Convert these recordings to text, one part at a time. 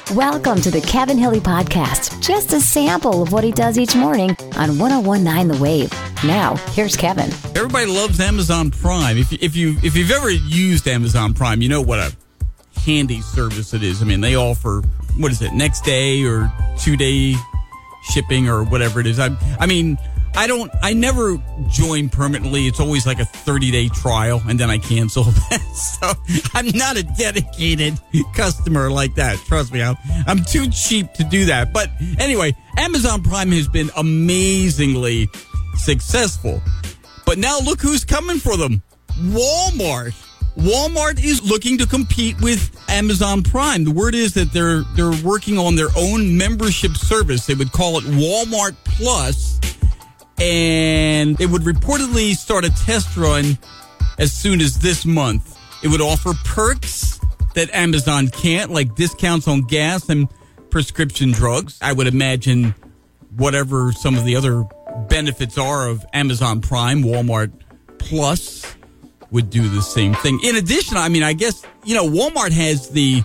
Welcome to the Kevin Hilly Podcast. Just a sample of what he does each morning on 101.9 The Wave. Now, here's Kevin. Everybody loves Amazon Prime. If you've ever used Amazon Prime, you know what a handy service it is. I mean, they offer, what is it, next day or 2-day shipping or whatever it is. I never join permanently. It's always like a 30-day trial, and then I cancel. So I'm not a dedicated customer like that. Trust me, I'm too cheap to do that. But anyway, Amazon Prime has been amazingly successful. But now look who's coming for them. Walmart. Walmart is looking to compete with Amazon Prime. The word is that they're working on their own membership service. They would call it Walmart Plus. And it would reportedly start a test run as soon as this month. It would offer perks that Amazon can't, like discounts on gas and prescription drugs. I would imagine whatever some of the other benefits are of Amazon Prime, Walmart Plus would do the same thing. In addition, I guess, Walmart has the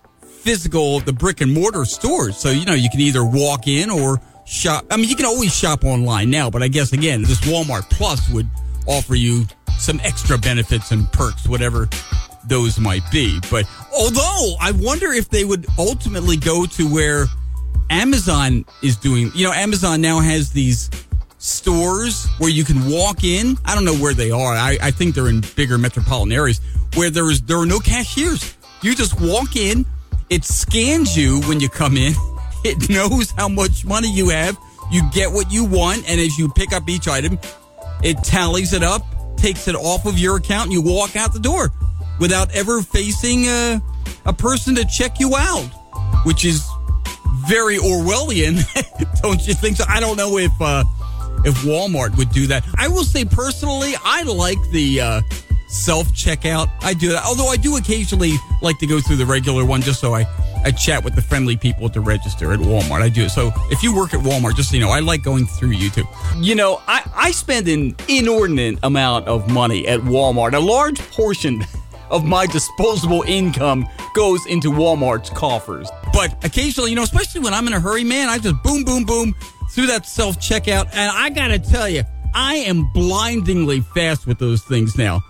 brick and mortar stores. So, you can either walk in or shop. You can always shop online now, but I guess, again, this Walmart Plus would offer you some extra benefits and perks, whatever those might be. But although I wonder if they would ultimately go to where Amazon is doing, Amazon now has these stores where you can walk in. I don't know where they are. I think they're in bigger metropolitan areas where there are no cashiers. You just walk in. It scans you when you come in. It knows how much money you have. You get what you want, and as you pick up each item, it tallies it up, takes it off of your account, and you walk out the door without ever facing a person to check you out, which is very Orwellian, don't you think so? I don't know if Walmart would do that. I will say personally, I like the self-checkout. I do that, although I do occasionally like to go through the regular one just so I chat with the friendly people at the register at Walmart. I do. So if you work at Walmart, just so you know, I like going through you too. I spend an inordinate amount of money at Walmart. A large portion of my disposable income goes into Walmart's coffers. But occasionally, especially when I'm in a hurry, man, I just boom, boom, boom through that self-checkout. And I got to tell you, I am blindingly fast with those things now.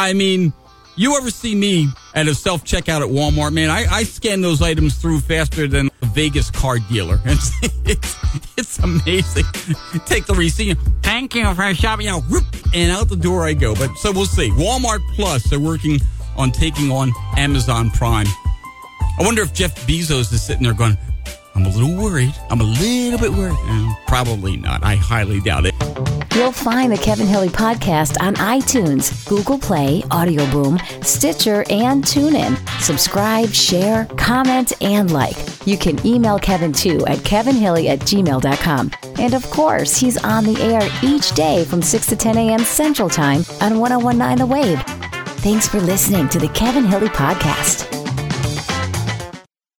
You ever see me at a self-checkout at Walmart, man? I scan those items through faster than a Vegas card dealer. It's amazing. Take the receipt. Thank you for shopping. Whoop, and out the door I go. But so we'll see. Walmart Plus, they're working on taking on Amazon Prime. I wonder if Jeff Bezos is sitting there going, I'm a little worried. I'm a little bit worried. Probably not. I highly doubt it. You'll find the Kevin Hilly Podcast on iTunes, Google Play, Audio Boom, Stitcher, and TuneIn. Subscribe, share, comment, and like. You can email Kevin too at kevinhilly@gmail.com. And of course, he's on the air each day from 6 to 10 a.m. Central Time on 101.9 The Wave. Thanks for listening to the Kevin Hilly Podcast.